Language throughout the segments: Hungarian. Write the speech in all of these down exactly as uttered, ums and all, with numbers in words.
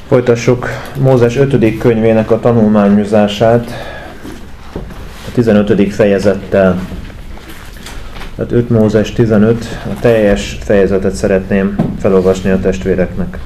Folytassuk Mózes ötödik könyvének a tanulmányozását a tizenötödik fejezettel. Tehát öt Mózes tizenöt, a teljes fejezetet szeretném felolvasni a testvéreknek.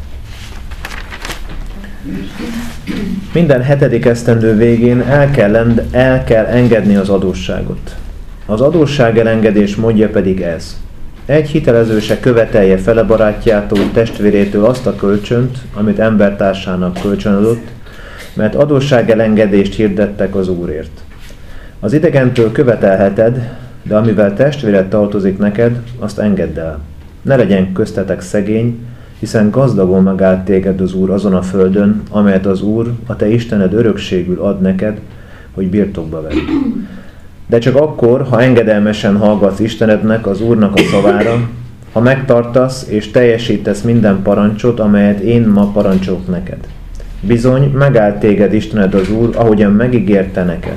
Minden hetedik esztendő végén el kell, end, el kell engedni az adósságot. Az adósság elengedés módja pedig ez. Egy hitelező se követelje fele barátjától, testvérétől azt a kölcsönt, amit embertársának kölcsönadott, mert adósság elengedést hirdettek az Úrért. Az idegentől követelheted, de amivel testvéred tartozik neked, azt engedd el. Ne legyen köztetek szegény, hiszen gazdagon megállt téged az Úr azon a földön, amelyet az Úr, a te Istened örökségül ad neked, hogy birtokba vedd. De csak akkor, ha engedelmesen hallgatsz Istenednek, az Úrnak a szavára, ha megtartasz és teljesítesz minden parancsot, amelyet én ma parancsolok neked. Bizony, megállt téged Istened az Úr, ahogyan megígérte neked.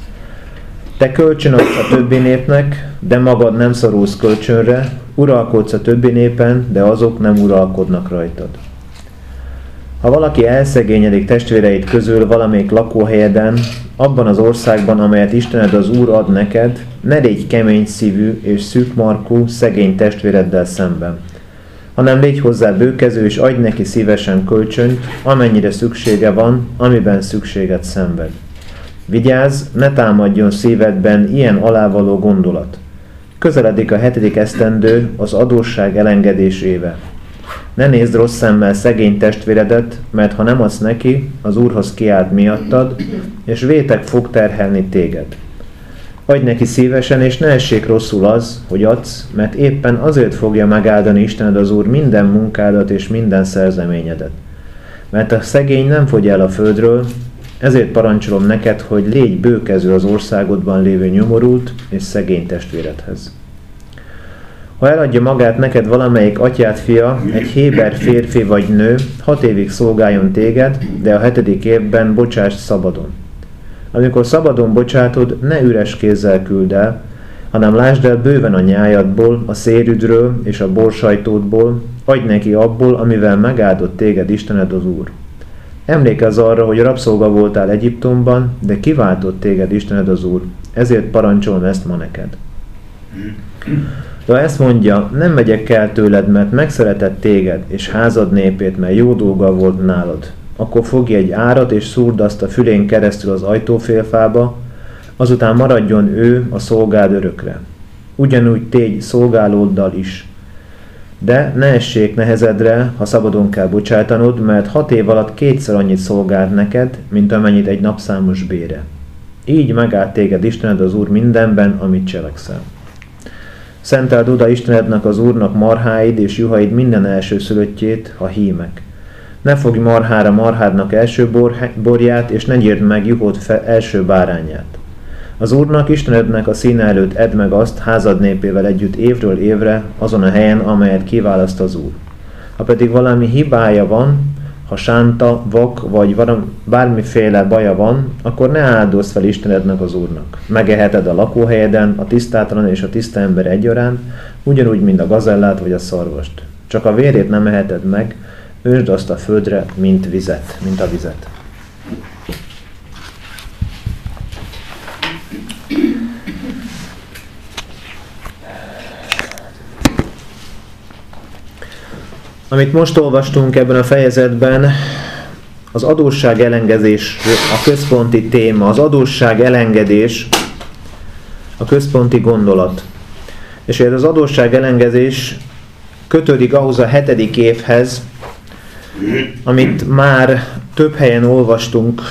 Te kölcsönadsz a többi népnek, de magad nem szorulsz kölcsönre, uralkodsz a többi népen, de azok nem uralkodnak rajtad. Ha valaki elszegényedik testvéreid közül valamelyik lakóhelyeden, abban az országban, amelyet Istened az Úr ad neked, ne légy kemény szívű és szűkmarkú szegény testvéreddel szemben, hanem légy hozzá bőkező és adj neki szívesen kölcsönt, amennyire szüksége van, amiben szükséget szenved. Vigyázz, ne támadjon szívedben ilyen alávaló gondolat. Közeledik a hetedik esztendő, az adósság elengedés éve. Ne nézd rossz szemmel szegény testvéredet, mert ha nem adsz neki, az Úrhoz kiált miattad, és vétek fog terhelni téged. Adj neki szívesen, és ne essék rosszul az, hogy adsz, mert éppen azért fogja megáldani Istened az Úr minden munkádat és minden szerzeményedet. Mert a szegény nem fogy el a földről, ezért parancsolom neked, hogy légy bőkező az országodban lévő nyomorult és szegény testvéredhez. Ha eladja magát neked valamelyik atyád fia, egy héber férfi vagy nő, hat évig szolgáljon téged, de a hetedik évben bocsásd szabadon. Amikor szabadon bocsátod, ne üres kézzel küld el, hanem lásd el bőven a nyájadból, a szérüdről és a borsajtódból, adj neki abból, amivel megáldott téged Istened az Úr. Emlékezz arra, hogy rabszolga voltál Egyiptomban, de kiváltott téged Istened az Úr, ezért parancsolom ezt ma neked. De ha ezt mondja, nem megyek el tőled, mert megszeretett téged és házad népét, mert jó dolga volt nálad, akkor fogj egy árat és szúrd azt a fülén keresztül az ajtófélfába, azután maradjon ő a szolgád örökre. Ugyanúgy tégy szolgálóddal is. De ne essék nehezedre, ha szabadon kell bocsátanod, mert hat év alatt kétszer annyit szolgált neked, mint amennyit egy napszámos bére. Így megállt téged Istened az Úr mindenben, amit cselekszel. Szenteld oda Istenednek az Úrnak marháid és juhaid minden elsőszülöttjét, ha hímek. Ne fogj marhára marhádnak első bor, borját, és ne gyírd meg juhod első bárányát. Az Úrnak, Istenednek a színe előtt edd meg azt házad népével együtt évről évre, azon a helyen, amelyet kiválaszt az Úr. Ha pedig valami hibája van, ha sánta, vak vagy bármiféle baja van, akkor ne áldozz fel Istenednek az Úrnak. Megeheted a lakóhelyeden a tisztátalan és a tiszta ember egyaránt, ugyanúgy, mint a gazellát vagy a szarvast. Csak a vérét nem eheted meg, ősd azt a földre, mint vizet, mint a vizet. Amit most olvastunk ebben a fejezetben, az adósság elengedés a központi téma, az adósság elengedés a központi gondolat. És ez az adósság elengedés kötődik ahhoz a hetedik évhez, amit már több helyen olvastunk.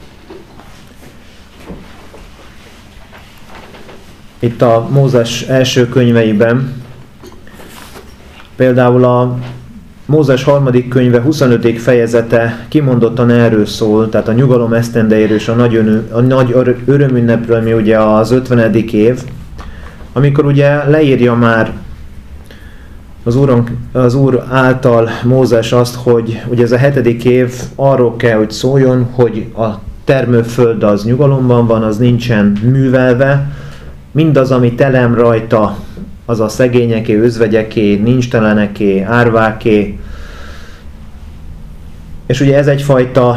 Itt a Mózes első könyveiben, például a Mózes harmadik könyve huszonötödik fejezete kimondottan erről szól, tehát a nyugalom esztendejéről és a nagy, önő, a nagy örömünnepről, ami ugye az ötvenedik év, amikor ugye leírja már az, úron, az Úr által Mózes azt, hogy ugye ez a hetedik év arról kell, hogy szóljon, hogy a termőföld az nyugalomban van, az nincsen művelve, mindaz, ami telem rajta, az a szegényeké, özvegyeké, nincsteleneké, árváké, És ugye ez egyfajta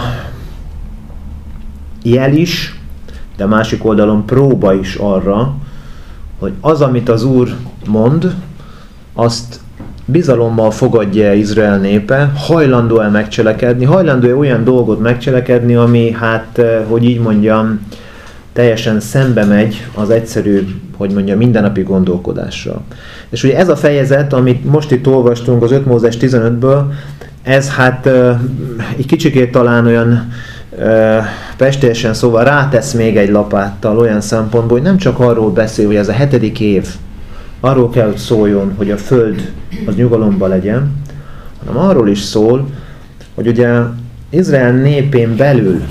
jel is, de másik oldalon próba is arra, hogy az, amit az Úr mond, azt bizalommal fogadja Izrael népe, hajlandó-e megcselekedni, hajlandó-e olyan dolgot megcselekedni, ami, hát, hogy így mondjam, teljesen szembe megy az egyszerű, hogy mondjam, mindennapi gondolkodással. És ugye ez a fejezet, amit most itt olvastunk az öt Mózes tizenötből, ez hát egy kicsikét talán olyan pestélyesen szóval rátesz még egy lapáttal olyan szempontból, hogy nem csak arról beszél, hogy ez a hetedik év, arról kell, hogy szóljon, hogy a föld az nyugalomban legyen, hanem arról is szól, hogy ugye Izrael népén belül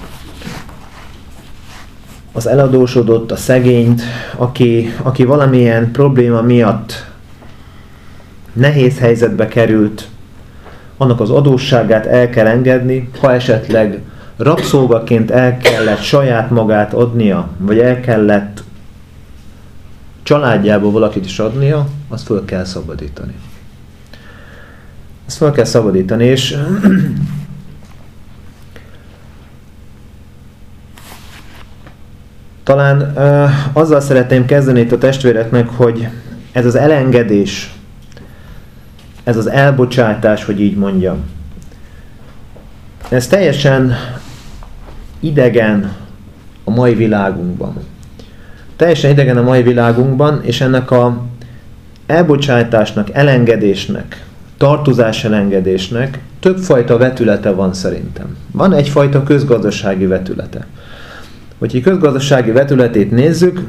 az eladósodott, a szegényt, aki, aki valamilyen probléma miatt nehéz helyzetbe került, annak az adósságát el kell engedni, ha esetleg rabszolgaként el kellett saját magát adnia, vagy el kellett családjából valakit is adnia, azt föl kell szabadítani. Ezt föl kell szabadítani, és talán uh, azzal szeretném kezdeni itt a testvéreknek, hogy ez az elengedés, ez az elbocsátás, hogy így mondjam, ez teljesen idegen a mai világunkban. Teljesen idegen a mai világunkban, és ennek a elbocsátásnak, elengedésnek, tartozás elengedésnek többfajta vetülete van szerintem. Van egyfajta közgazdasági vetülete. Hogyha egy közgazdasági vetületét nézzük,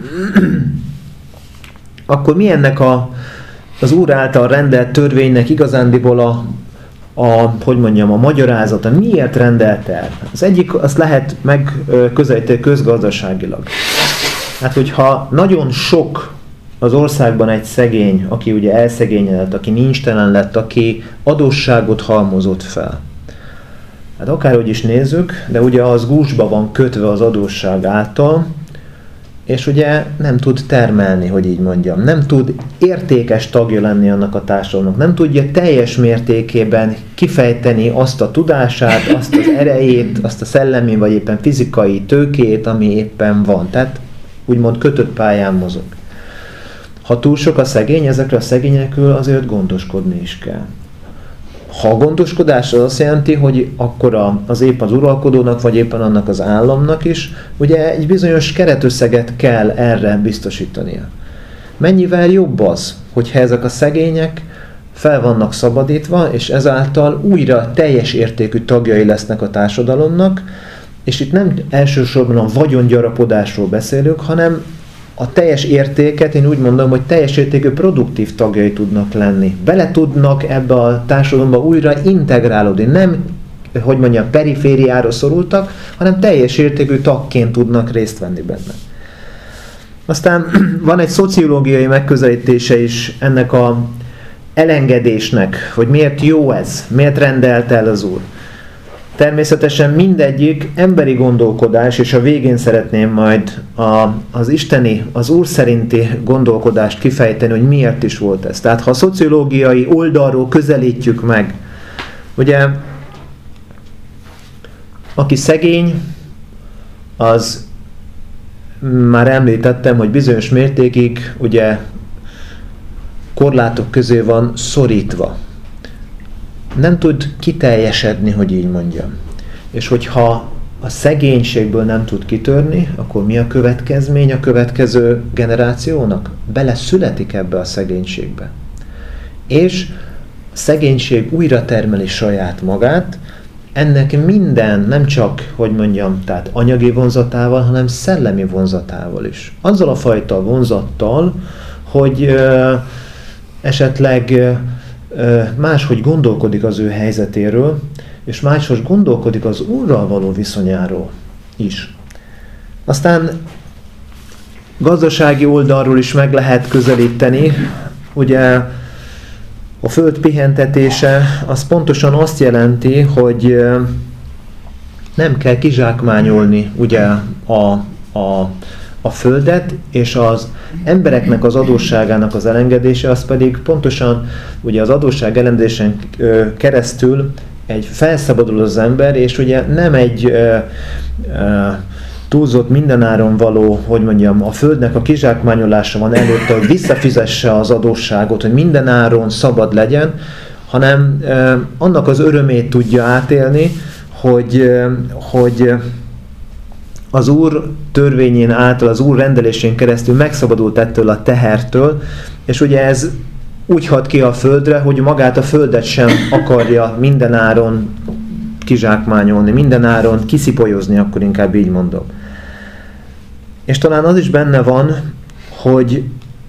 akkor mi ennek a, az Úr által rendelt törvénynek igazándiból a, a, hogy mondjam, a magyarázata, miért rendelt el? Az egyik, azt lehet megközelíteni közgazdaságilag. Hát, hogyha nagyon sok az országban egy szegény, aki ugye elszegényedett, aki nincstelen lett, aki adósságot halmozott fel. Hát akárhogy is nézzük, de ugye az gúzsba van kötve az adósság által, és ugye nem tud termelni, hogy így mondjam. Nem tud értékes tagja lenni annak a társadalomnak. Nem tudja teljes mértékében kifejteni azt a tudását, azt az erejét, azt a szellemi vagy éppen fizikai tőkét, ami éppen van. Tehát úgymond kötött pályán mozog. Ha túl sok a szegény, ezekre a szegényekről azért gondoskodni is kell. Ha a gondoskodás az azt jelenti, hogy akkor az épp az uralkodónak, vagy éppen annak az államnak is, ugye egy bizonyos keretösszeget kell erre biztosítania. Mennyivel jobb az, hogyha ezek a szegények fel vannak szabadítva, és ezáltal újra teljes értékű tagjai lesznek a társadalomnak, és itt nem elsősorban a vagyongyarapodásról beszélünk, hanem a teljes értéket, én úgy mondom, hogy teljes értékű produktív tagjai tudnak lenni. Bele tudnak ebbe a társadalomba újra integrálódni. Nem, hogy mondjam, perifériára szorultak, hanem teljes értékű tagként tudnak részt venni benne. Aztán van egy szociológiai megközelítése is ennek a elengedésnek, hogy miért jó ez, miért rendelt el az Úr. Természetesen mindegyik emberi gondolkodás, és a végén szeretném majd a, az isteni, az Úr szerinti gondolkodást kifejteni, hogy miért is volt ez. Tehát ha a szociológiai oldalról közelítjük meg, ugye, aki szegény, az már említettem, hogy bizonyos mértékig ugye korlátok közé van szorítva. Nem tud kiteljesedni, hogy így mondjam. És hogyha a szegénységből nem tud kitörni, akkor mi a következmény a következő generációnak? Beleszületik ebbe a szegénységbe. És a szegénység újra termeli saját magát, ennek minden, nem csak, hogy mondjam, tehát anyagi vonzatával, hanem szellemi vonzatával is. Azzal a fajta vonzattal, hogy ö, esetleg ö, máshogy gondolkodik az ő helyzetéről, és máshogy gondolkodik az Úrral való viszonyáról is. Aztán gazdasági oldalról is meg lehet közelíteni. Ugye a föld pihentetése az pontosan azt jelenti, hogy nem kell kizsákmányolni ugye a, a, a földet, és az embereknek az adósságának az elengedése, az pedig pontosan ugye az adósság elengedésen keresztül egy felszabadul az ember, és ugye nem egy ö, ö, túlzott mindenáron való, hogy mondjam, a földnek a kizsákmányolása van előtte, hogy visszafizesse az adósságot, hogy mindenáron szabad legyen, hanem ö, annak az örömét tudja átélni, hogy, ö, hogy az Úr törvényén által, az Úr rendelésén keresztül megszabadult ettől a tehertől, és ugye ez úgy hat ki a földre, hogy magát a földet sem akarja mindenáron kizsákmányolni, mindenáron kiszipolyozni, akkor inkább így mondom. És talán az is benne van, hogy,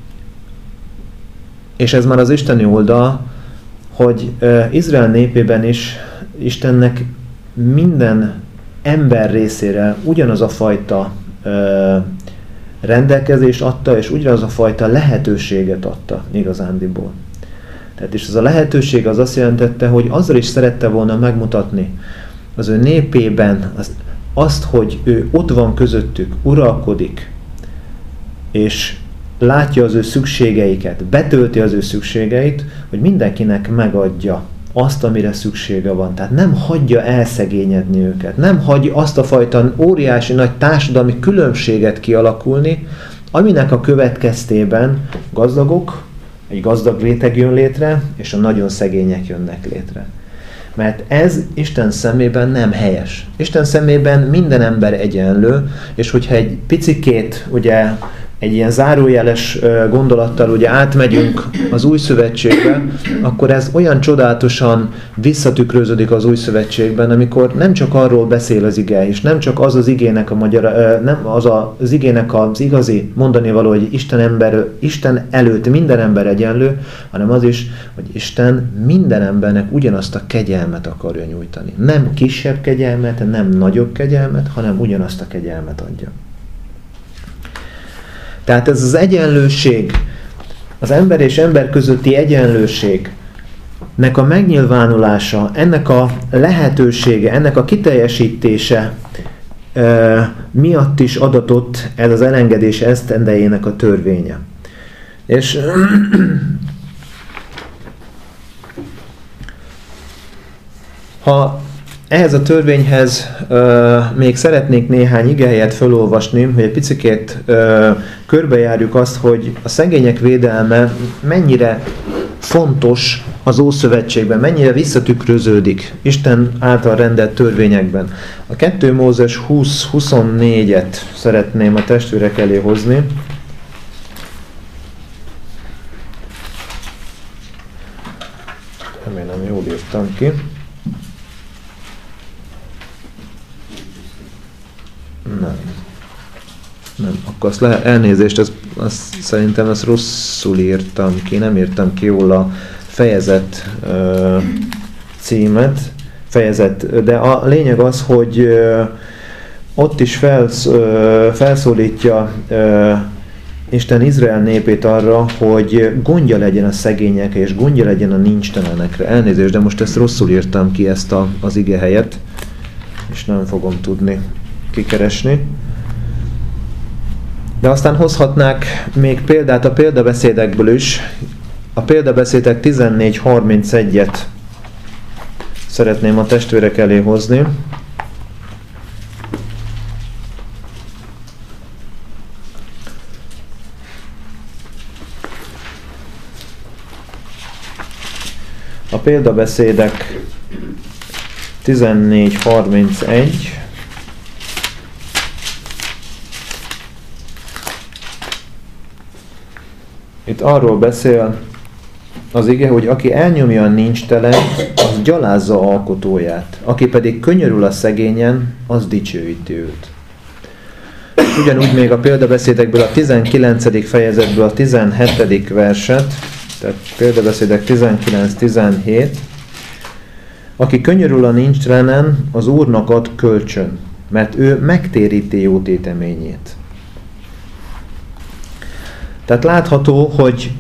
és ez már az isteni oldal, hogy Izrael népében is Istennek minden ember részére ugyanaz a fajta ö, rendelkezést adta, és ugyanaz a fajta lehetőséget adta igazándiból. Tehát és ez a lehetőség az azt jelentette, hogy azzal is szerette volna megmutatni az ő népében az, azt, hogy ő ott van közöttük, uralkodik, és látja az ő szükségeiket, betölti az ő szükségeit, hogy mindenkinek megadja azt, amire szüksége van. Tehát nem hagyja elszegényedni őket. Nem hagyja azt a fajta óriási nagy társadalmi különbséget kialakulni, aminek a következtében gazdagok, egy gazdag réteg jön létre, és a nagyon szegények jönnek létre. Mert ez Isten szemében nem helyes. Isten szemében minden ember egyenlő, és hogyha egy picikét, ugye, egy ilyen zárójeles gondolattal ugye átmegyünk az új szövetségbe, akkor ez olyan csodálatosan visszatükröződik az új szövetségben, amikor nem csak arról beszél az ige, és nem csak az az igének a magyar, nem az az igének az igazi mondani való, hogy Isten ember, Isten előtt minden ember egyenlő, hanem az is, hogy Isten minden embernek ugyanazt a kegyelmet akarja nyújtani. Nem kisebb kegyelmet, nem nagyobb kegyelmet, hanem ugyanazt a kegyelmet adja. Tehát ez az egyenlőség, az ember és ember közötti egyenlőségnek a megnyilvánulása, ennek a lehetősége, ennek a kiteljesítése e, miatt is adatott ez az elengedés esztendejének a törvénye. És ha ehhez a törvényhez uh, még szeretnék néhány igehelyet felolvasni, hogy egy picikét uh, körbejárjuk azt, hogy a szegények védelme mennyire fontos az Ószövetségben, mennyire visszatükröződik Isten által rendelt törvényekben. A kettő Mózes húsz huszonnégyet szeretném a testvérek elé hozni. Remélem jól írtam ki. Nem. Nem. Akkor azt le, elnézést, az, az, szerintem ezt rosszul írtam ki, nem írtam ki jól a fejezet ö, címet, fejezet, de a lényeg az, hogy ö, ott is felsz, ö, felszólítja ö, Isten Izrael népét arra, hogy gondja legyen a szegényekre, és gondja legyen a nincstelenekre. Elnézést, de most ezt rosszul írtam ki, ezt a, az igehelyet, és nem fogom tudni kikeresni. De aztán hozhatnák még példát a példabeszédekből is. A példabeszédek tizennégy harmincegyet szeretném a testvérek elé hozni. A példabeszédek tizennégy harmincegy. Itt arról beszél az ige, hogy aki elnyomja a nincstelent, az gyalázza alkotóját. Aki pedig könyörül a szegényen, az dicsőíti őt. Ugyanúgy még a példabeszédekből a tizenkilencedik fejezetből a tizenhetedik verset, tehát példabeszédek tizenkilenc tizenhét. Aki könyörül a nincstelenen, az Úrnak ad kölcsön, mert ő megtéríti jó téteményét. Tehát látható, hogy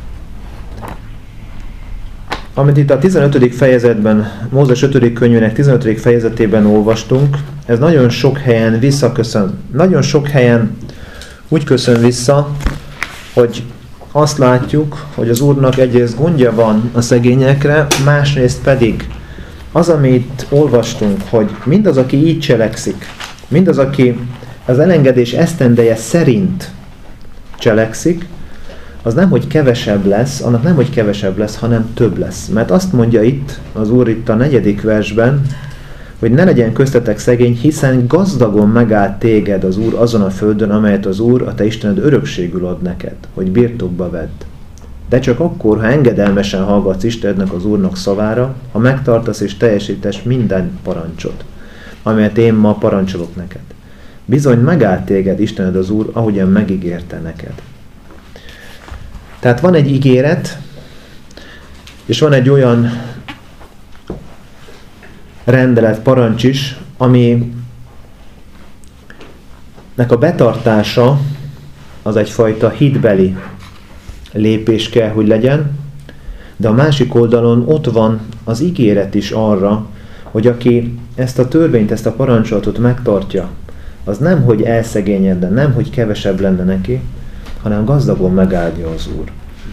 amit itt a tizenötödik fejezetben, Mózes ötödik könyvének tizenötödik fejezetében olvastunk, ez nagyon sok helyen visszaköszön. Nagyon sok helyen úgy köszön vissza, hogy azt látjuk, hogy az Úrnak egyrészt gondja van a szegényekre, másrészt pedig az, amit olvastunk, hogy mindaz, aki így cselekszik, mindaz, aki az elengedés esztendeje szerint cselekszik, az nem, hogy kevesebb lesz, annak nem, hogy kevesebb lesz, hanem több lesz. Mert azt mondja itt az Úr itt a negyedik versben, hogy ne legyen köztetek szegény, hiszen gazdagon megállt téged az Úr azon a földön, amelyet az Úr, a te Istened örökségül ad neked, hogy birtokba vedd. De csak akkor, ha engedelmesen hallgatsz Istenednek, az Úrnak szavára, ha megtartasz és teljesítesz minden parancsot, amelyet én ma parancsolok neked. Bizony megállt téged Istened az Úr, ahogyan megígérte neked. Tehát van egy ígéret, és van egy olyan rendelet, parancs is, aminek a betartása az egyfajta hitbeli lépés kell, hogy legyen, de a másik oldalon ott van az ígéret is arra, hogy aki ezt a törvényt, ezt a parancsolatot megtartja, az nem, hogy elszegényedne, nem, hogy kevesebb lenne neki, hanem gazdagon megáldja az Úr.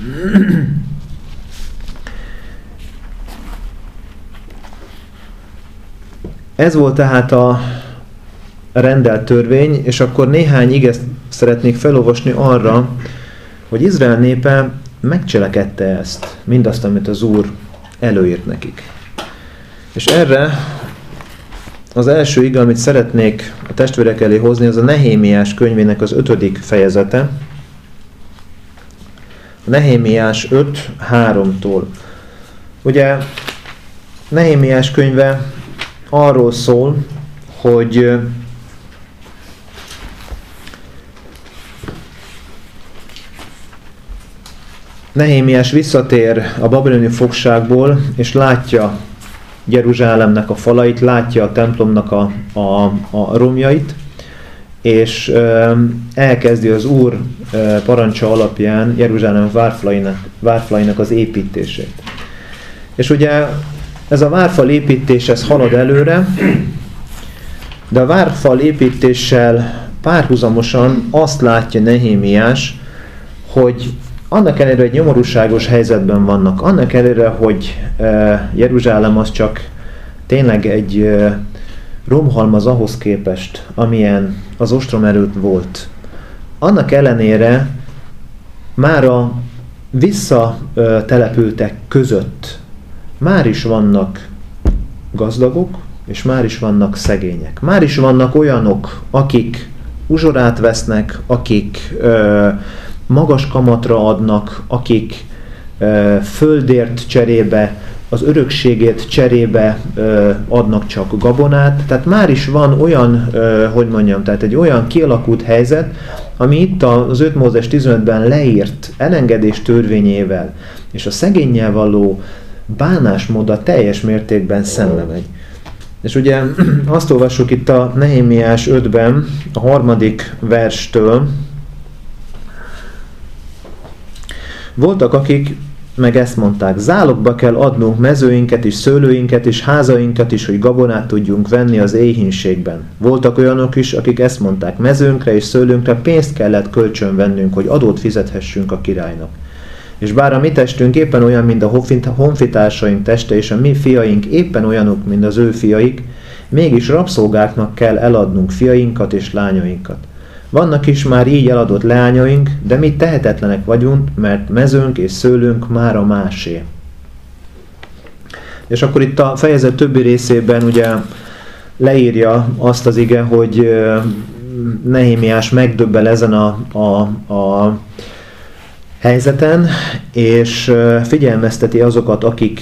Ez volt tehát a rendelt törvény, és akkor néhány igét szeretnék felolvasni arra, hogy Izrael népe megcselekedte ezt, mindazt, amit az Úr előírt nekik. És erre az első ige, amit szeretnék a testvérek elé hozni, az a Nehémiás könyvének az ötödik fejezete. A Nehémiás öt háromtól. Ugye Nehémiás könyve arról szól, hogy Nehémiás visszatér a babiloni fogságból, és látja Jeruzsálemnek a falait, látja a templomnak a, a, a romjait, és ö, elkezdi az Úr ö, parancsa alapján Jeruzsálem várfalainak, várfalainak az építését. És ugye ez a várfal építés, ez halad előre, de a várfal építéssel párhuzamosan azt látja Nehémiás, hogy annak ellenére, hogy nyomorúságos helyzetben vannak, annak ellenére, hogy e, Jeruzsálem az csak tényleg egy e, romhalmaz ahhoz képest, amilyen az ostrom előtt volt. Annak ellenére már a visszatelepültek között már is vannak gazdagok, és már is vannak szegények. Már is vannak olyanok, akik uzsorát vesznek, akik ö, magas kamatra adnak, akik ö, földért cserébe, az örökségért cserébe ö, adnak csak gabonát. Tehát már is van olyan, ö, hogy mondjam, tehát egy olyan kialakult helyzet, ami itt az öt Mózes tizenötben leírt elengedés törvényével, és a szegénnyel való bánásmóddal teljes mértékben szembe megy. És ugye azt olvassuk itt a Nehémiás ötben, a harmadik verstől. Voltak, akik meg ezt mondták, zálogba kell adnunk mezőinket és szőlőinket és házainkat is, hogy gabonát tudjunk venni az éhínségben. Voltak olyanok is, akik ezt mondták, mezőnkre és szőlőnkre pénzt kellett kölcsön vennünk, hogy adót fizethessünk a királynak. És bár a mi testünk éppen olyan, mint a honfitársaink teste, és a mi fiaink éppen olyanok, mint az ő fiaik, mégis rabszolgáknak kell eladnunk fiainkat és lányainkat. Vannak is már így eladott leányaink, de mi tehetetlenek vagyunk, mert mezőnk és szőlőnk már a másé. És akkor itt a fejezet többi részében ugye leírja azt az ige, hogy Nehémiás megdöbbel ezen a, a, a helyzeten, és figyelmezteti azokat, akik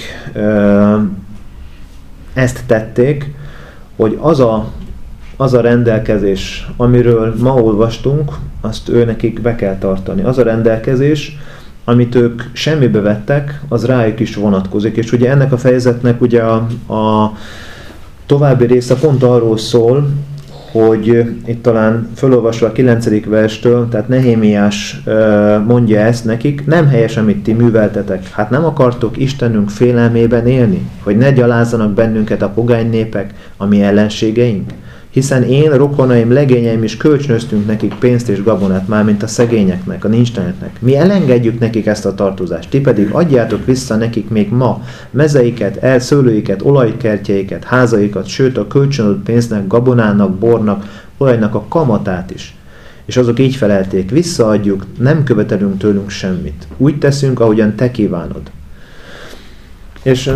ezt tették, hogy az a, az a rendelkezés, amiről ma olvastunk, azt ő nekik be kell tartani. Az a rendelkezés, amit ők semmibe vettek, az rájuk is vonatkozik. És ugye ennek a fejezetnek ugye a, a további része pont arról szól, hogy itt talán felolvasva a kilencedik verstől, tehát Nehémiás mondja ezt nekik, nem helyes, amit ti műveltetek. Hát nem akartok Istenünk félelmében élni, hogy ne gyalázzanak bennünket a pogány népek, a mi ellenségeink? hiszen én, rokonaim, legényeim is kölcsönöztünk nekik pénzt és gabonát, mármint a szegényeknek, a nincsteleneknek. Mi elengedjük nekik ezt a tartozást, ti pedig adjátok vissza nekik még ma mezeiket, elszőlőiket, olajkertjeiket, házaikat, sőt a kölcsönölt pénznek, gabonának, bornak, olajnak a kamatát is. És azok így felelték, visszaadjuk, nem követelünk tőlünk semmit. Úgy teszünk, ahogyan te kívánod. És,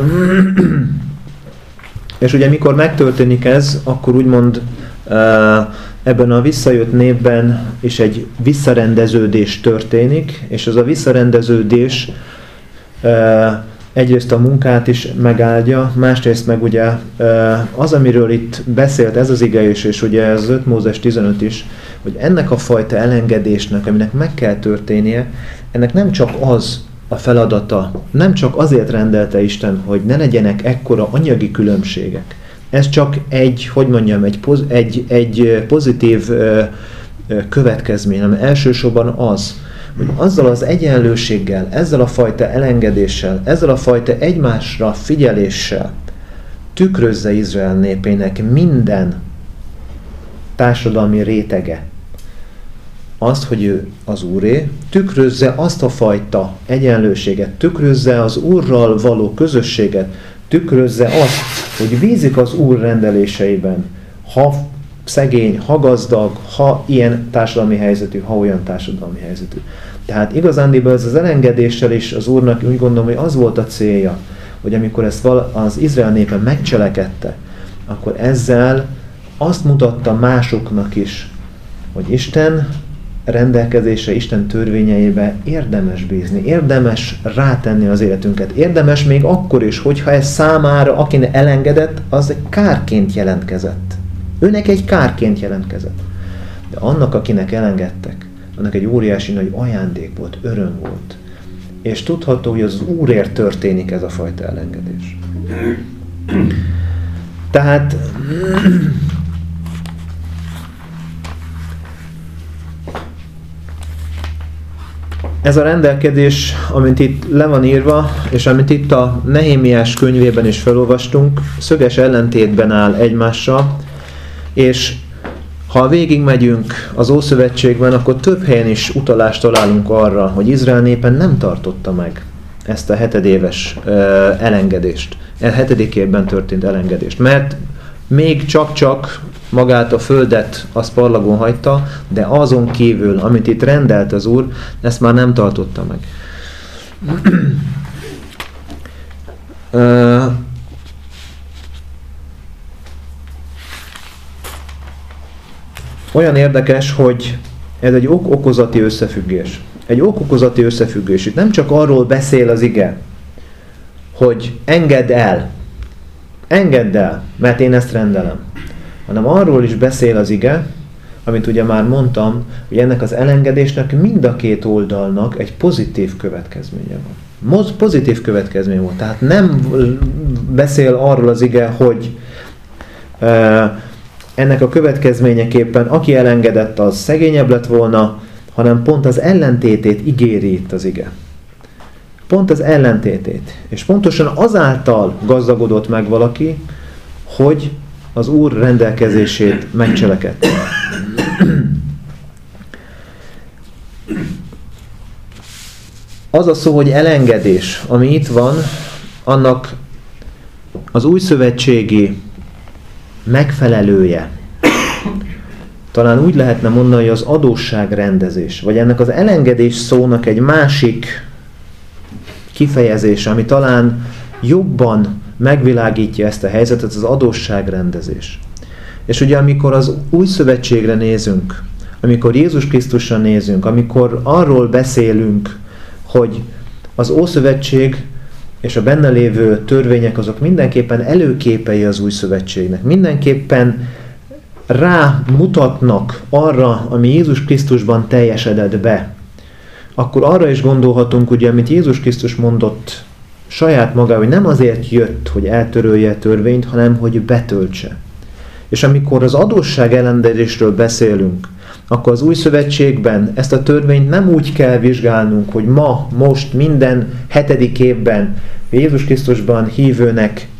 és ugye mikor megtörténik ez, akkor úgymond ebben a visszajött népben is egy visszarendeződés történik, és ez a visszarendeződés egyrészt a munkát is megáldja, másrészt meg ugye az, amiről itt beszélt ez az ige is, és ugye az öt Mózes tizenöt is, hogy ennek a fajta elengedésnek, aminek meg kell történnie, ennek nem csak az a feladata, nem csak azért rendelte Isten, hogy ne legyenek ekkora anyagi különbségek. Ez csak egy, hogy mondjam, egy, poz, egy, egy pozitív ö, ö, következmény, ami elsősorban az, hogy azzal az egyenlőséggel, ezzel a fajta elengedéssel, ezzel a fajta egymásra figyeléssel tükrözze Izrael népének minden társadalmi rétege azt, hogy ő az Úré, tükrözze azt a fajta egyenlőséget, tükrözze az Úrral való közösséget, tükrözze azt, hogy bízik az Úr rendeléseiben, ha szegény, ha gazdag, ha ilyen társadalmi helyzetű, ha olyan társadalmi helyzetű. Tehát igazándiból ez az elengedéssel is az Úrnak úgy gondolom, hogy az volt a célja, hogy amikor ezt az Izrael népe megcselekedte, akkor ezzel azt mutatta másoknak is, hogy Isten rendelkezése, Isten törvényeibe érdemes bízni, érdemes rátenni az életünket, érdemes még akkor is, hogyha ez számára, akinek elengedett, az egy kárként jelentkezett. Őnek egy kárként jelentkezett. De annak, akinek elengedtek, annak egy óriási nagy ajándék volt, öröm volt. És tudható, hogy az Úrért történik ez a fajta elengedés. Tehát ez a rendelkedés, amit itt le van írva, és amit itt a Nehémiás könyvében is felolvastunk, szöges ellentétben áll egymással, és ha végigmegyünk az Ószövetségben, akkor több helyen is utalást találunk arra, hogy Izrael népen nem tartotta meg ezt a hetedéves uh, elengedést. A hetedik évben történt elengedést, mert még csak-csak magát a földet az parlagon hagyta, de azon kívül, amit itt rendelt az Úr, ezt már nem tartotta meg. uh, Olyan érdekes, hogy ez egy ok-okozati összefüggés. Egy ok-okozati összefüggés. Itt nem csak arról beszél az ige, hogy engedd el, engedd el, mert én ezt rendelem, hanem arról is beszél az ige, amit ugye már mondtam, hogy ennek az elengedésnek mind a két oldalnak egy pozitív következménye van. Pozitív következmény volt. Tehát nem beszél arról az ige, hogy uh, ennek a következményeképpen aki elengedett, az szegényebb lett volna, hanem pont az ellentétét ígéri itt az ige. Pont az ellentétét. És pontosan azáltal gazdagodott meg valaki, hogy az Úr rendelkezését megcselekedte. Az a szó, hogy elengedés, ami itt van, annak az újszövetségi megfelelője. Talán úgy lehetne mondani, hogy az adósságrendezés, vagy ennek az elengedés szónak egy másik kifejezése, ami talán jobban megvilágítja ezt a helyzetet, az adósságrendezés. És ugye amikor az új szövetségre nézünk, amikor Jézus Krisztusra nézünk, amikor arról beszélünk, hogy az Ószövetség és a benne lévő törvények azok mindenképpen előképei az új szövetségnek. Mindenképpen rámutatnak arra, ami Jézus Krisztusban teljesedett be. Akkor arra is gondolhatunk, ugye, amit Jézus Krisztus mondott saját maga, hogy nem azért jött, hogy eltörölje a törvényt, hanem hogy betöltse. És amikor az adósság ellenőrzésről beszélünk, akkor az új szövetségben ezt a törvényt nem úgy kell vizsgálnunk, hogy ma, most, minden hetedik évben Jézus Krisztusban hívőnek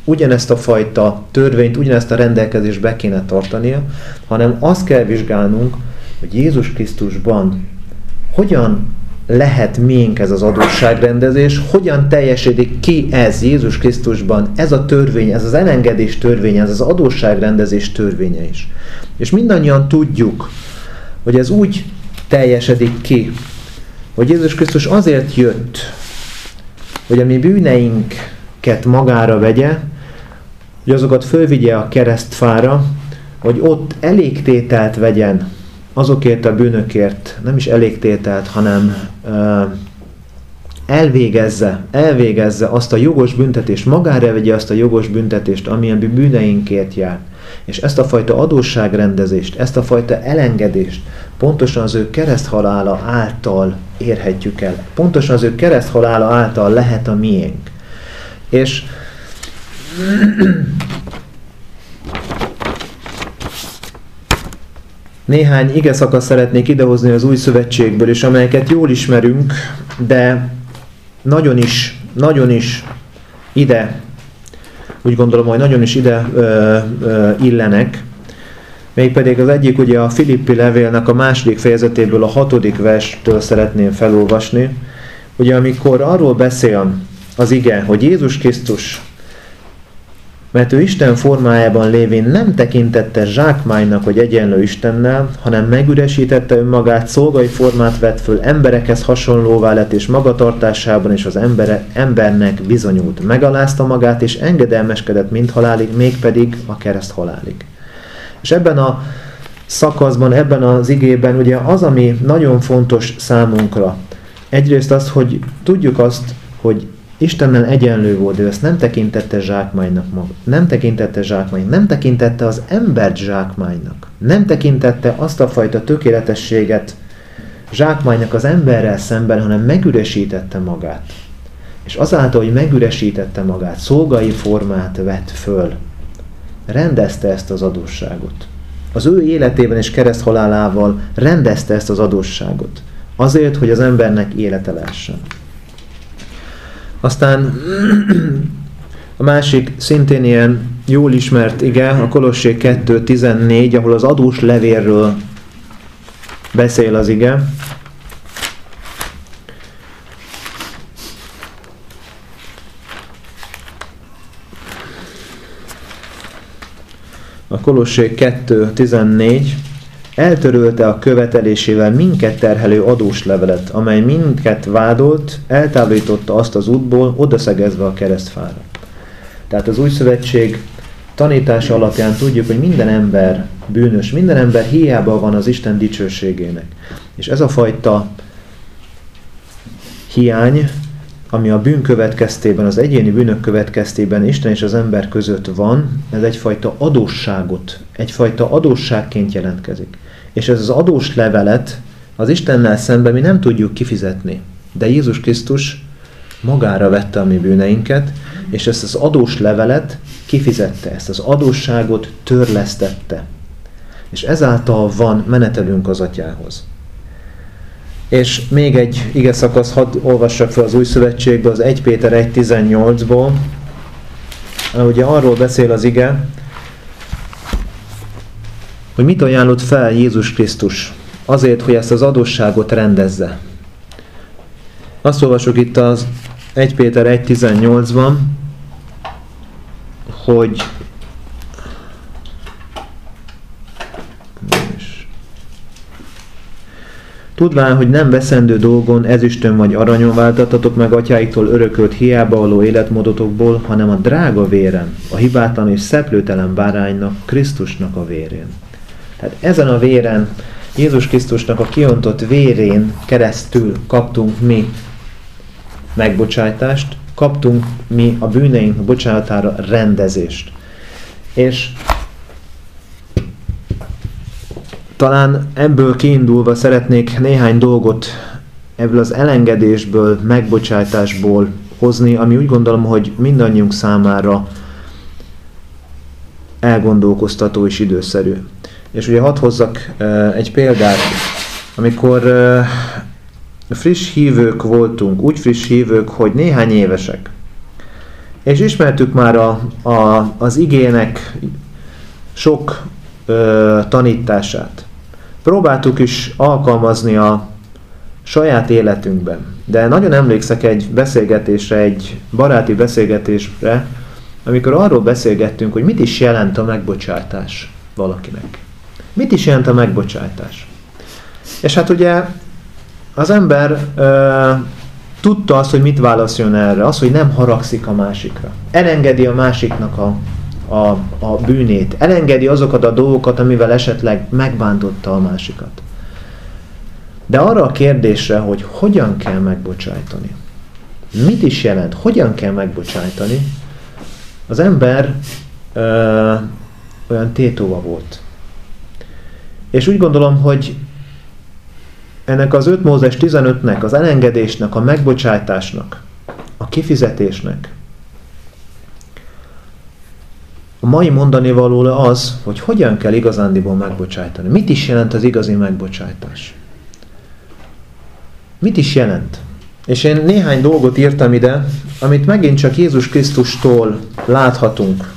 ugyanezt a fajta törvényt, ugyanezt a rendelkezést be kéne tartania, hanem azt kell vizsgálnunk, hogy Jézus Krisztusban hogyan lehet miénk ez az adósságrendezés, hogyan teljesedik ki ez Jézus Krisztusban, ez a törvény, ez az elengedés törvénye, ez az adósságrendezés törvénye is. És mindannyian tudjuk, hogy ez úgy teljesedik ki, hogy Jézus Krisztus azért jött, hogy a mi bűneinket magára vegye, hogy azokat fölvigye a keresztfára, hogy ott elégtételt vegyen azokért a bűnökért, nem is elégtételt, hanem uh, elvégezze, elvégezze azt a jogos büntetést, magára vegye azt a jogos büntetést, amilyen bűneinkért jár. És ezt a fajta adósságrendezést, ezt a fajta elengedést pontosan az ő kereszthalála által érhetjük el. Pontosan az ő kereszthalála által lehet a miénk. És néhány igeszakasz szeretnék idehozni az Új Szövetségből, és amelyeket jól ismerünk, de nagyon is, nagyon is ide, úgy gondolom, hogy nagyon is ide ö, ö, illenek. Mégpedig az egyik ugye a Filippi levélnek a második fejezetéből a hatodik verstől szeretném felolvasni. Ugye amikor arról beszél az ige, hogy Jézus Krisztus, mert ő Isten formájában lévén nem tekintette zsákmánynak, hogy egyenlő Istennel, hanem megüresítette önmagát, szolgai formát vett föl, emberekhez hasonlóvá lett, és magatartásában is az embere, embernek bizonyult. Megalázta magát, és engedelmeskedett mind halálig, mégpedig a kereszt halálig. És ebben a szakaszban, ebben az igében ugye az, ami nagyon fontos számunkra, egyrészt az, hogy tudjuk azt, hogy Istennel egyenlő volt, de ezt nem tekintette zsákmánynak maga. Nem tekintette zsákmánynak, nem tekintette az embert zsákmánynak. Nem tekintette azt a fajta tökéletességet zsákmánynak az emberrel szemben, hanem megüresítette magát. És azáltal, hogy megüresítette magát, szolgai formát vett föl, rendezte ezt az adósságot. Az ő életében és kereszthalálával rendezte ezt az adósságot. Azért, hogy az embernek élete lehessen. Aztán a másik szintén ilyen jól ismert ige, a Kolossé kettő tizennégy, ahol az adós levélről beszél az ige. A Kolossé kettő tizennégy eltörölte a követelésével minket terhelő adós levelet, amely minket vádolt, eltávolította azt az útból, odaszegezve a keresztfára. Tehát az Új Szövetség tanítása alapján tudjuk, hogy minden ember bűnös, minden ember hiába van az Isten dicsőségének. És ez a fajta hiány, ami a bűn következtében, az egyéni bűnök következtében Isten és az ember között van, ez egyfajta adósságot, egyfajta adósságként jelentkezik. És ez az adós levelet az Istennel szemben mi nem tudjuk kifizetni. De Jézus Krisztus magára vette a mi bűneinket, és ezt az adós levelet kifizette, ezt az adósságot törlesztette. És ezáltal van menetelünk az Atyához. És még egy ige szakasz, hadd olvassak fel az Új Szövetségből, az egy Péter egy tizennyolcból. Ugye arról beszél az ige, hogy mit ajánlott fel Jézus Krisztus azért, hogy ezt az adósságot rendezze. Azt olvasok itt az egy Péter egy tizennyolcban, hogy tudván, hogy nem veszendő dolgon, ezüstön vagy aranyon váltattatok meg atyáiktól örökölt hiába való életmódotokból, hanem a drága véren, a hibátlan és szeplőtelen báránynak, Krisztusnak a vérén. Tehát ezen a véren, Jézus Krisztusnak a kiontott vérén keresztül kaptunk mi megbocsájtást, kaptunk mi a bűneink bocsánatára rendezést. És talán ebből kiindulva szeretnék néhány dolgot ebből az elengedésből, megbocsájtásból hozni, ami úgy gondolom, hogy mindannyiunk számára elgondolkoztató és időszerű. És ugye hadd hozzak uh, egy példát, amikor uh, friss hívők voltunk, úgy friss hívők, hogy néhány évesek, És ismertük már a, a, az igének sok ö, tanítását. Próbáltuk is alkalmazni a saját életünkben. De nagyon emlékszek egy beszélgetésre, egy baráti beszélgetésre, amikor arról beszélgettünk, hogy mit is jelent a megbocsátás valakinek. Mit is jelent a megbocsátás? És hát ugye az ember ö, tudta azt, hogy mit válaszoljon erre. Az, hogy nem haragszik a másikra. Elengedi a másiknak a, a, a bűnét. Elengedi azokat a dolgokat, amivel esetleg megbántotta a másikat. De arra a kérdésre, hogy hogyan kell megbocsájtani, mit is jelent, hogyan kell megbocsájtani, az ember ö, olyan tétova volt. És úgy gondolom, hogy ennek az öt Mózes tizenötnek, az elengedésnek, a megbocsájtásnak, a kifizetésnek a mai mondani valója az, hogy hogyan kell igazándiból megbocsájtani. Mit is jelent az igazi megbocsájtás? Mit is jelent? És én néhány dolgot írtam ide, amit megint csak Jézus Krisztustól láthatunk.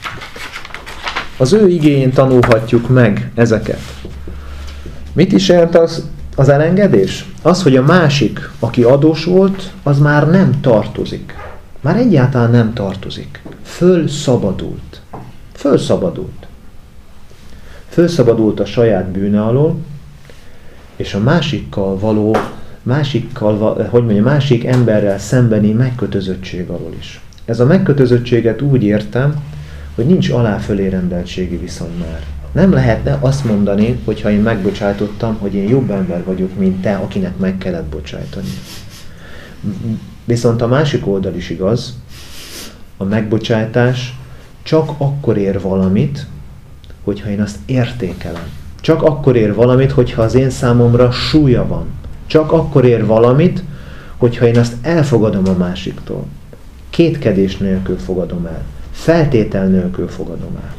Az ő igéjén tanulhatjuk meg ezeket. Mit is jelent az, az elengedés? Az, hogy a másik, aki adós volt, az már nem tartozik. Már egyáltalán nem tartozik. Fölszabadult. Fölszabadult. Fölszabadult a saját bűne alól, és a másikkal való, másikkal, hogy mondja, másik emberrel szembeni megkötözöttség alól is. Ez a megkötözöttséget úgy értem, hogy nincs alá-fölé rendeltségi viszony már. Nem lehetne azt mondani, hogy ha én megbocsájtottam, hogy én jobb ember vagyok, mint te, akinek meg kellett bocsájtani. Viszont a másik oldal is igaz, a megbocsájtás csak akkor ér valamit, hogyha én azt értékelem. Csak akkor ér valamit, hogyha az én számomra súlya van. Csak akkor ér valamit, hogyha én azt elfogadom a másiktól. Kétkedés nélkül fogadom el. Feltétel nélkül fogadom el.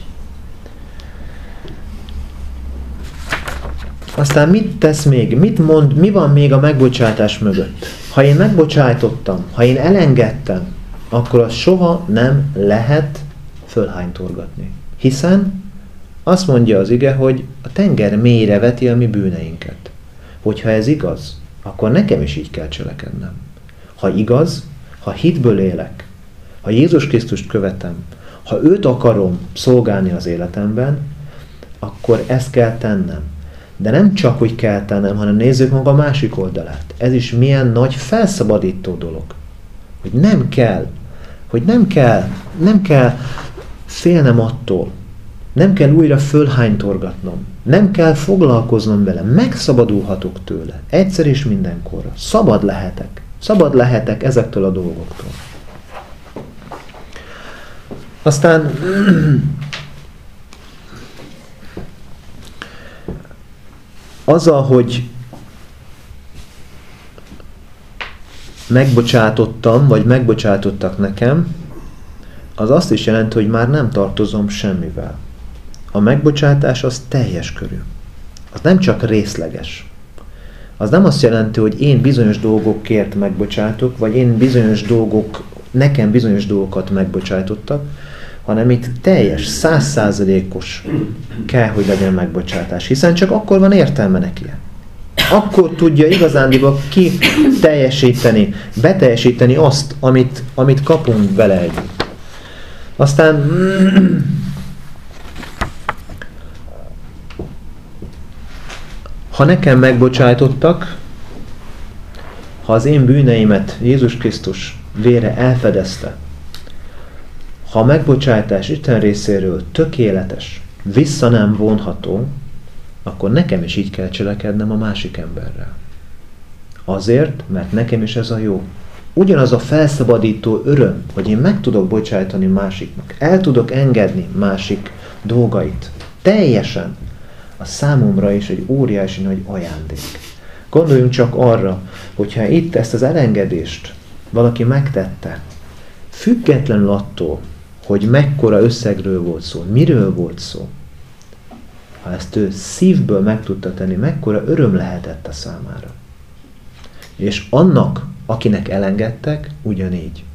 Aztán mit tesz még? Mit mond? Mi van még a megbocsátás mögött? Ha én megbocsájtottam, ha én elengedtem, akkor az soha nem lehet fölhánytorgatni. Hiszen azt mondja az ige, hogy a tenger mélyre veti a mi bűneinket. Hogyha ez igaz, akkor nekem is így kell cselekednem. Ha igaz, ha hitből élek, ha Jézus Krisztust követem, ha őt akarom szolgálni az életemben, akkor ezt kell tennem. De nem csak úgy kell tennem, hanem nézzük meg a másik oldalát. Ez is milyen nagy felszabadító dolog. Hogy nem kell, hogy nem kell, nem kell félnem attól. Nem kell újra fölhánytorgatnom. Nem kell foglalkoznom vele. Megszabadulhatok tőle. Egyszer és mindenkorra. Szabad lehetek. Szabad lehetek ezektől a dolgoktól. Aztán azzal, hogy megbocsátottam, vagy megbocsátottak nekem, az azt is jelenti, hogy már nem tartozom semmivel. A megbocsátás az teljes körű. Az nem csak részleges. Az nem azt jelenti, hogy én bizonyos dolgokért megbocsátok, vagy én bizonyos dolgok, nekem bizonyos dolgokat megbocsátottak, hanem itt teljes, százszázalékos kell, hogy legyen megbocsátás. Hiszen csak akkor van értelme neki. Akkor tudja igazándiból ki teljesíteni, beteljesíteni azt, amit, amit kapunk bele együtt. Aztán ha nekem megbocsájtottak, ha az én bűneimet Jézus Krisztus vére elfedezte, ha a megbocsátás Isten részéről tökéletes, vissza nem vonható, akkor nekem is így kell cselekednem a másik emberrel. Azért, mert nekem is ez a jó. Ugyanaz a felszabadító öröm, hogy én meg tudok bocsájtani másiknak, el tudok engedni másik dolgait. Teljesen. A számomra is egy óriási nagy ajándék. Gondoljunk csak arra, hogyha itt ezt az elengedést valaki megtette, függetlenül attól, hogy mekkora összegről volt szó, miről volt szó, ha ezt ő szívből meg tudta tenni, mekkora öröm lehetett a számára. És annak, akinek elengedtek, ugyanígy.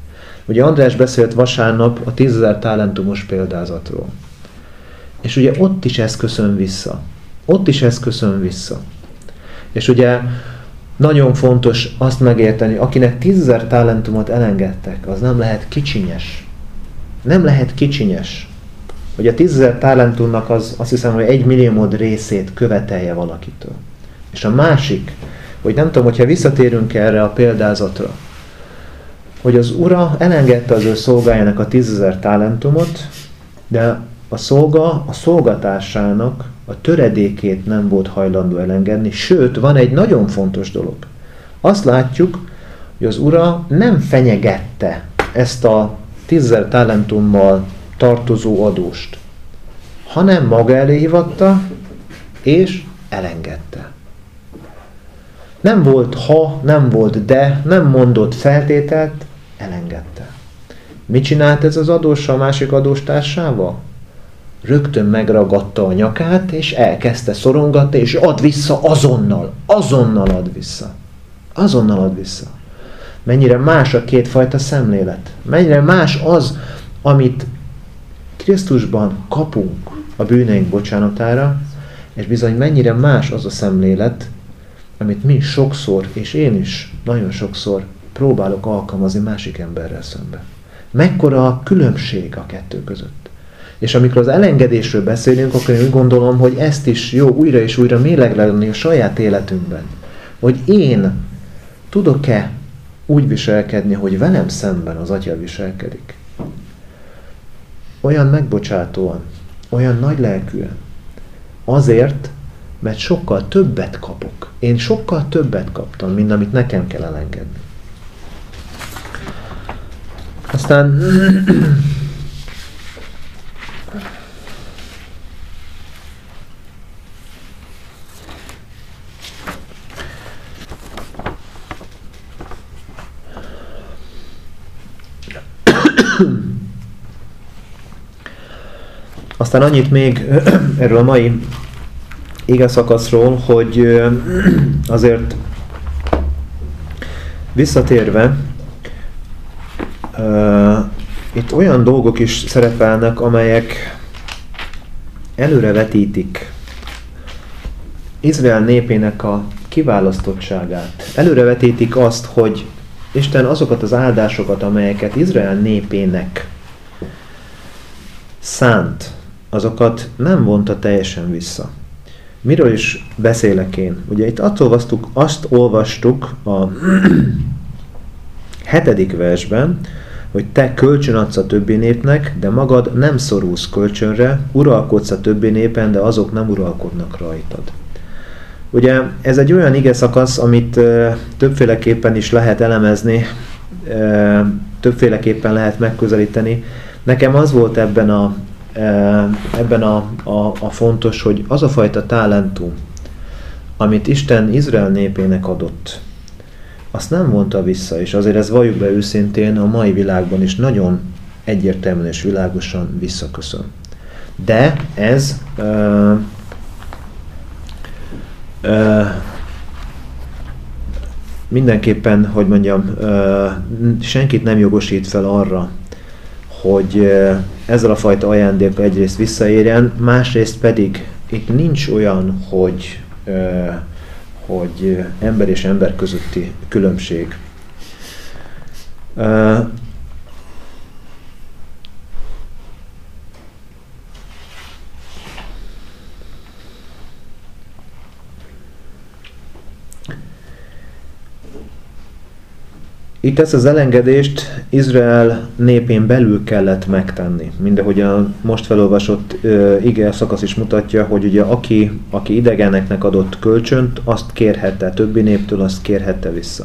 Ugye András beszélt vasárnap a tízezer talentumos példázatról. És ugye ott is ez köszön vissza. Ott is ez köszön vissza. És ugye nagyon fontos azt megérteni, akinek tízezer talentumot elengedtek, az nem lehet kicsinyes. Nem lehet kicsinyes. Hogy a tízezer talentumnak az, azt hiszem, hogy egy milliómod részét követelje valakitől. És a másik, hogy nem tudom, hogyha visszatérünk erre a példázatra, hogy az ura elengedte az ő szolgájának a tízezer talentumot, de a szolga a szolgatásának a töredékét nem volt hajlandó elengedni, sőt, van egy nagyon fontos dolog. Azt látjuk, hogy az ura nem fenyegette ezt a tízezer talentummal tartozó adóst, hanem maga elé hívatta, és elengedte. Nem volt ha, nem volt de, nem mondott feltételt, elengedte. Mit csinált ez az adós a másik adóstársával? Rögtön megragadta a nyakát, és elkezdte szorongatni, és ad vissza azonnal, azonnal ad vissza. Azonnal ad vissza. Mennyire más a kétfajta szemlélet. Mennyire más az, amit Krisztusban kapunk a bűneink bocsánatára, és bizony mennyire más az a szemlélet, amit mi sokszor, és én is nagyon sokszor próbálok alkalmazni másik emberrel szemben. Mekkora a különbség a kettő között. És amikor az elengedésről beszélünk, akkor én úgy gondolom, hogy ezt is jó újra és újra méleglenni a saját életünkben. Hogy én tudok-e úgy viselkedni, hogy velem szemben az Atya viselkedik. Olyan megbocsátóan, olyan nagy lelkűen. Azért, mert sokkal többet kapok. Én sokkal többet kaptam, mint amit nekem kell elengedni. Aztán Aztán annyit még erről a mai igeszakaszról, hogy azért visszatérve, uh, itt olyan dolgok is szerepelnek, amelyek előrevetítik Izrael népének a kiválasztottságát. Előrevetítik azt, hogy Isten azokat az áldásokat, amelyeket Izrael népének szánt, azokat nem vonta teljesen vissza. Miről is beszélek én? Ugye itt azt olvastuk, azt olvastuk a hetedik versben, hogy te kölcsön adsz a többi népnek, de magad nem szorulsz kölcsönre, uralkodsz a többi népen, de azok nem uralkodnak rajtad. Ugye ez egy olyan ige szakasz, amit e, többféleképpen is lehet elemezni, e, többféleképpen lehet megközelíteni. Nekem az volt ebben a ebben a, a, a fontos, hogy az a fajta talentum, amit Isten Izrael népének adott, azt nem vonta vissza, és azért ez valljuk be őszintén, a mai világban is nagyon egyértelműen és világosan visszaköszön. De ez ö, ö, mindenképpen, hogy mondjam, ö, senkit nem jogosít fel arra, hogy ezzel a fajta ajándékkal egyrészt visszaérjen, másrészt pedig itt nincs olyan, hogy, hogy ember és ember közötti különbség. Itt ezt az elengedést Izrael népén belül kellett megtenni. Mindahogy a most felolvasott uh, ige szakasz is mutatja, hogy ugye aki, aki idegeneknek adott kölcsönt, azt kérhette, többi néptől azt kérhette vissza.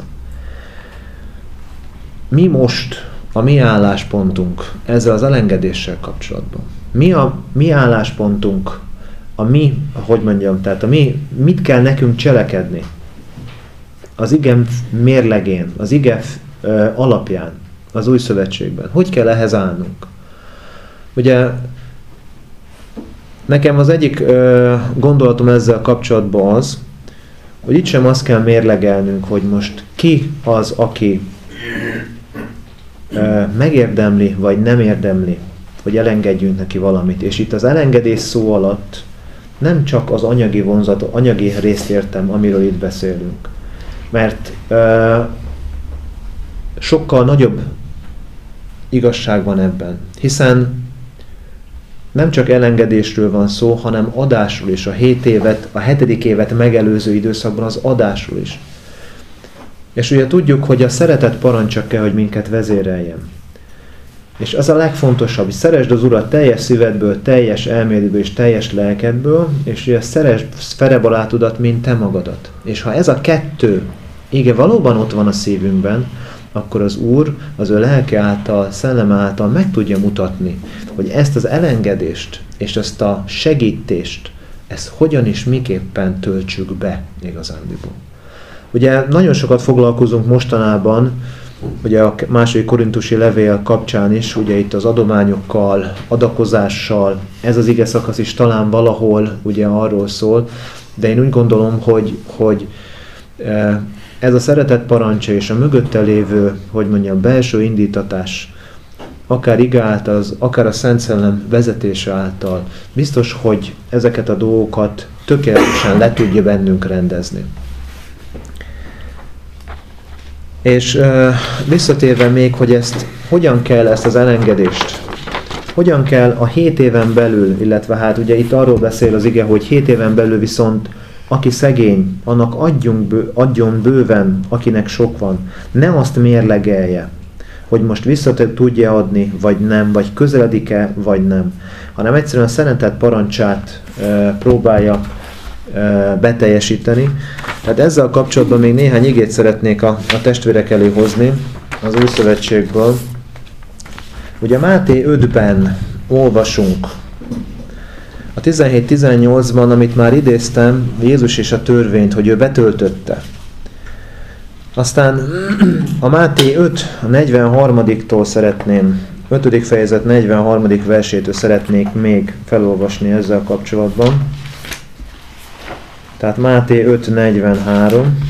Mi most a mi álláspontunk ezzel az elengedéssel kapcsolatban? Mi a mi álláspontunk, a mi, hogy mondjam, tehát a mi, mit kell nekünk cselekedni? Az ige mérlegén, az ige alapján, az új szövetségben. Hogy kell ehhez állnunk? Ugye nekem az egyik ö, gondolatom ezzel kapcsolatban az, hogy itt sem azt kell mérlegelnünk, hogy most ki az, aki megérdemli, vagy nem érdemli, hogy elengedjünk neki valamit. És itt az elengedés szó alatt nem csak az anyagi vonzat, anyagi részt értem, amiről itt beszélünk. Mert ö, sokkal nagyobb igazság van ebben. Hiszen nem csak elengedésről van szó, hanem adásról is. A hét évet, a hetedik évet megelőző időszakban az adásról is. És ugye tudjuk, hogy a szeretet parancsa kell, hogy minket vezéreljen. És az a legfontosabb, hogy szeresd az Urat teljes szívedből, teljes elmédből és teljes lelkedből, és ugye szeresd ferebarátodat, mint te magadat. És ha ez a kettő, igen, valóban ott van a szívünkben, akkor az Úr az ő lelke által, szelleme által meg tudja mutatni, hogy ezt az elengedést és ezt a segítést, ezt hogyan és miképpen töltsük be igazándiból. Ugye nagyon sokat foglalkozunk mostanában, ugye a második korintusi levél kapcsán is, ugye itt az adományokkal, adakozással, ez az ige szakasz is talán valahol ugye arról szól, de én úgy gondolom, hogy, hogy ez a szeretet parancsa és a mögötte lévő, hogy mondjam, belső indítatás, akár ige által, akár a Szent Szellem vezetése által, biztos, hogy ezeket a dolgokat tökéletesen le tudja bennünk rendezni. És uh, visszatérve még, hogy ezt, hogyan kell ezt az elengedést, hogyan kell a hét éven belül, illetve hát ugye itt arról beszél az ige, hogy hét éven belül viszont aki szegény, annak adjunk bő, adjon bőven, akinek sok van. Nem azt mérlegelje, hogy most vissza tudja adni, vagy nem, vagy közeledik-e, vagy nem, hanem egyszerűen a szeretet parancsát e, próbálja e, beteljesíteni. Tehát ezzel kapcsolatban még néhány igét szeretnék a, a testvérek elé hozni az Új Szövetségből. Ugye Máté ötben olvasunk, a tizenhét tizennyolcban, amit már idéztem, Jézus és a törvényt, hogy ő betöltötte. Aztán a Máté öt, a negyvenharmadiktól szeretném, ötödik fejezet negyvenharmadik versétől szeretnék még felolvasni ezzel kapcsolatban. Tehát Máté öt negyvenhárom.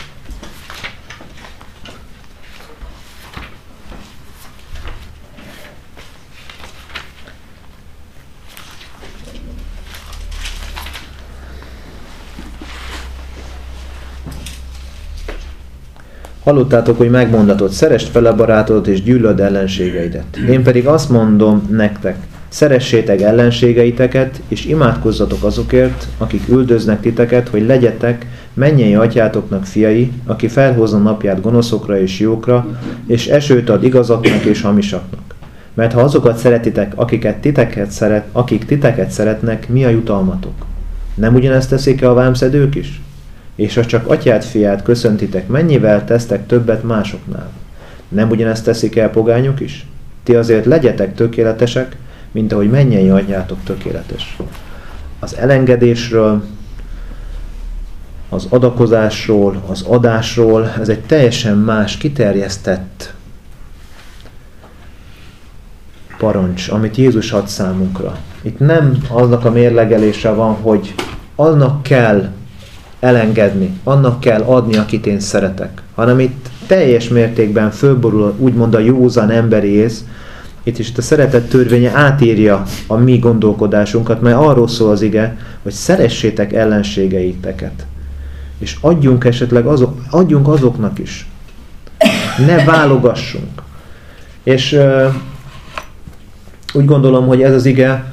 Hallottátok, hogy megmondatott, szeresd fel a barátodat és gyűlöld ellenségeidet. Én pedig azt mondom nektek, szeressétek ellenségeiteket, és imádkozzatok azokért, akik üldöznek titeket, hogy legyetek mennyei atyátoknak fiai, aki felhozza napját gonoszokra és jókra, és esőt ad igazaknak és hamisaknak. Mert ha azokat szeretitek, akiket titeket szeret, akik titeket szeretnek, mi a jutalmatok? Nem ugyanezt teszik-e a vámszedők is? És ha csak atyát, fiát köszöntitek, mennyivel tesztek többet másoknál? Nem ugyanezt teszik el pogányok is? Ti azért legyetek tökéletesek, mint ahogy mennyei atyátok tökéletes. Az elengedésről, az adakozásról, az adásról, ez egy teljesen más, kiterjesztett parancs, amit Jézus ad számunkra. Itt nem aznak a mérlegelése van, hogy annak kell elengedni, annak kell adni, akit én szeretek, hanem itt teljes mértékben fölborul úgymond a józan emberi ész. Itt is a szeretet törvénye átírja a mi gondolkodásunkat, mert arról szól az ige, hogy szeressétek ellenségeiteket. És adjunk esetleg azok, adjunk azoknak is. Ne válogassunk. És uh, úgy gondolom, hogy ez az ige,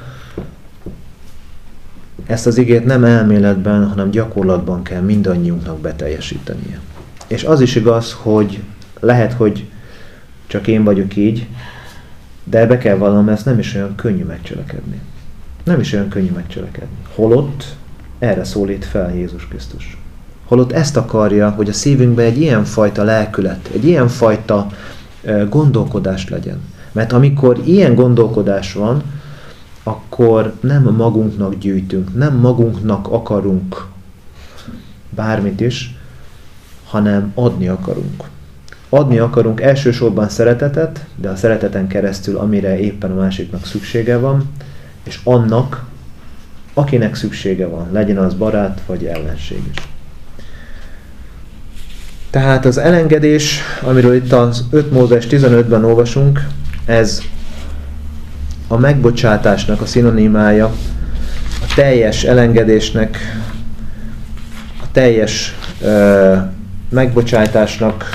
ezt az igét nem elméletben, hanem gyakorlatban kell mindannyiunknak beteljesítenie. És az is igaz, hogy lehet, hogy csak én vagyok így, de be kell vallanom, ezt nem is olyan könnyű megcselekedni. Nem is olyan könnyű megcselekedni. Holott erre szólít fel Jézus Krisztus. Holott ezt akarja, hogy a szívünkben egy ilyen fajta lelkület, egy ilyen fajta gondolkodás legyen. Mert amikor ilyen gondolkodás van, akkor nem magunknak gyűjtünk, nem magunknak akarunk bármit is, hanem adni akarunk. Adni akarunk elsősorban szeretetet, de a szereteten keresztül, amire éppen a másiknak szüksége van, és annak, akinek szüksége van, legyen az barát vagy ellenség is. Tehát az elengedés, amiről itt az öt Mózes tizenötben olvasunk, ez a megbocsátásnak a szinonimája, a teljes elengedésnek, a teljes ö, megbocsátásnak,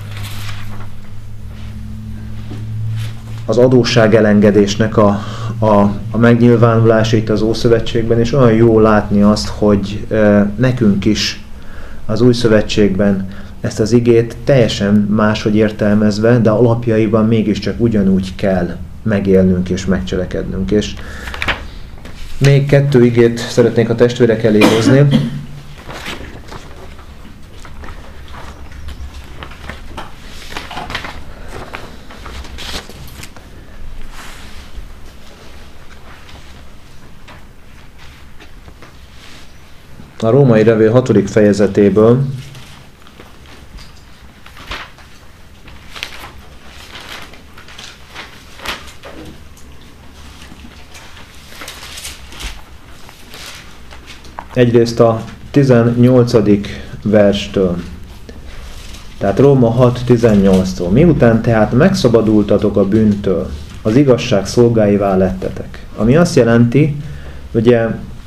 az adósság elengedésnek a, a, a megnyilvánulása itt az Ószövetségben, és olyan jó látni azt, hogy ö, nekünk is az Új Szövetségben ezt az igét teljesen máshogy értelmezve, de alapjaiban mégiscsak ugyanúgy kell megélnünk és megcselekednünk. És még kettő igét szeretnék a testvérek elé hozni. A Római levél hatodik fejezetéből, egyrészt a tizennyolcadik verstől. Tehát Róma hat tizennyolctól. Miután tehát megszabadultatok a bűntől, az igazság szolgáivá lettetek. Ami azt jelenti, ugye,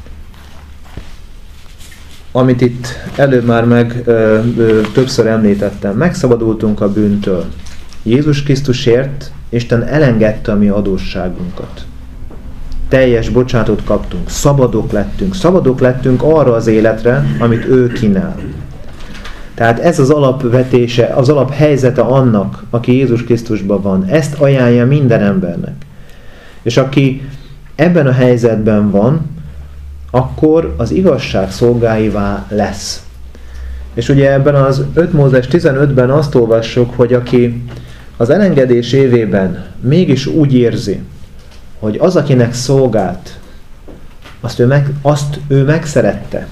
amit itt előbb már meg ö, ö, többször említettem, megszabadultunk a bűntől. Jézus Krisztusért Isten elengedte a mi adósságunkat. Teljes bocsánatot kaptunk, szabadok lettünk, szabadok lettünk arra az életre, amit ő kínál. Tehát ez az alapvetése, az alaphelyzete annak, aki Jézus Krisztusban van. Ezt ajánlja minden embernek. És aki ebben a helyzetben van, akkor az igazság szolgáivá lesz. És ugye ebben az öt Mózes tizenötben azt olvassuk, hogy aki az elengedés évében mégis úgy érzi, hogy az, akinek szolgált, azt ő, meg, azt ő megszerette,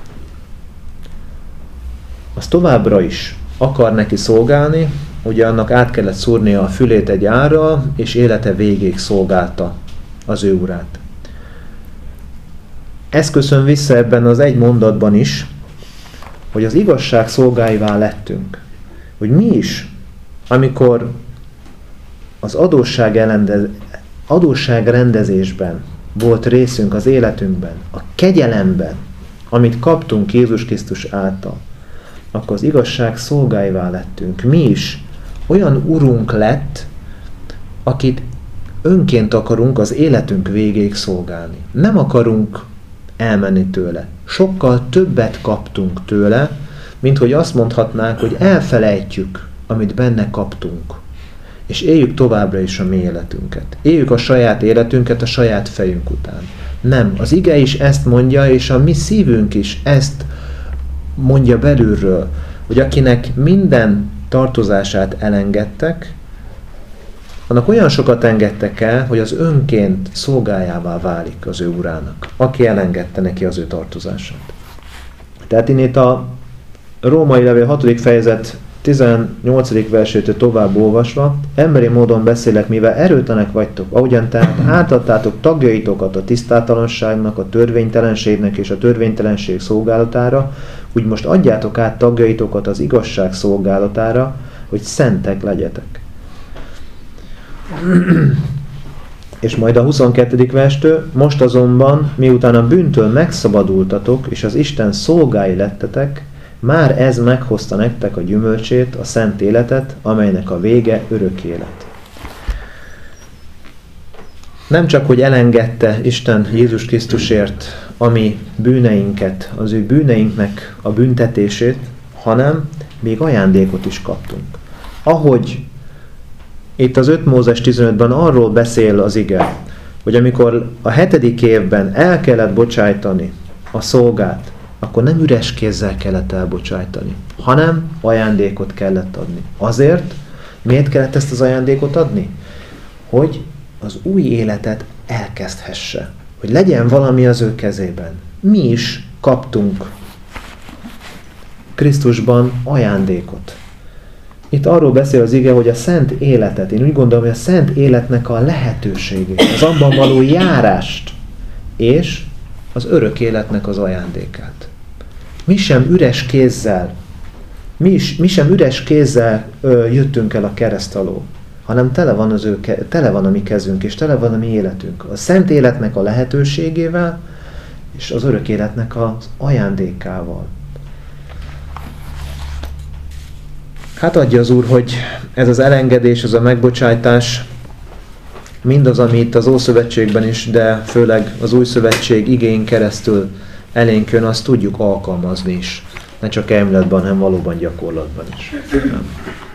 az továbbra is akar neki szolgálni, ugye annak át kellett szúrnia a fülét egy árral, és élete végéig szolgálta az ő urát. Ez köszön vissza ebben az egy mondatban is, hogy az igazság szolgáivá lettünk. Hogy mi is, amikor az adósság, elendez, adósság rendezésben volt részünk az életünkben, a kegyelemben, amit kaptunk Jézus Krisztus által, akkor az igazság szolgáivá lettünk. Mi is olyan urunk lett, akit önként akarunk az életünk végéig szolgálni. Nem akarunk elmenni tőle. Sokkal többet kaptunk tőle, mint hogy azt mondhatnánk, hogy elfelejtjük, amit benne kaptunk. És éljük továbbra is a mi életünket. Éljük a saját életünket a saját fejünk után. Nem, az ige is ezt mondja, és a mi szívünk is ezt mondja belülről, hogy akinek minden tartozását elengedtek, annak olyan sokat engedtek el, hogy az önként szolgájává válik az ő urának, aki elengedte neki az ő tartozását. Tehát én itt a Római levél hatodik fejezet tizennyolcadik versétől tovább olvasva, emberi módon beszélek, mivel erőtlenek vagytok, ahogyan tehát átadtátok tagjaitokat a tisztátalanságnak, a törvénytelenségnek és a törvénytelenség szolgálatára, úgy most adjátok át tagjaitokat az igazság szolgálatára, hogy szentek legyetek. És majd a huszonkettedik verstől, most azonban, miután a bűntől megszabadultatok, és az Isten szolgái lettetek, már ez meghozta nektek a gyümölcsét, a szent életet, amelynek a vége örök élet. Nem csak, hogy elengedte Isten Jézus Krisztusért a mi bűneinket, az ő bűneinknek a büntetését, hanem még ajándékot is kaptunk. Ahogy itt az öt Mózes tizenötben arról beszél az ige, hogy amikor a hetedik évben el kellett bocsájtani a szolgát, akkor nem üres kézzel kellett elbocsájtani, hanem ajándékot kellett adni. Azért, miért kellett ezt az ajándékot adni? Hogy az új életet elkezdhesse. Hogy legyen valami az ő kezében. Mi is kaptunk Krisztusban ajándékot. Itt arról beszél az ige, hogy a szent életet, én úgy gondolom, hogy a szent életnek a lehetőségét, az abban való járást, és az örök életnek az ajándékát. Mi sem üres kézzel mi, is, mi sem üres kézzel ö, jöttünk el a kereszt alól, hanem tele van, az ő, tele van a mi kezünk, és tele van a mi életünk. A szent életnek a lehetőségével, és az örök életnek az ajándékával. Hát adja az Úr, hogy ez az elengedés, ez a megbocsájtás, mindaz, ami itt az Ószövetségben is, de főleg az Új Szövetség igéin keresztül elénk jön, azt tudjuk alkalmazni is. Ne csak elméletben, hanem valóban gyakorlatban is. Nem.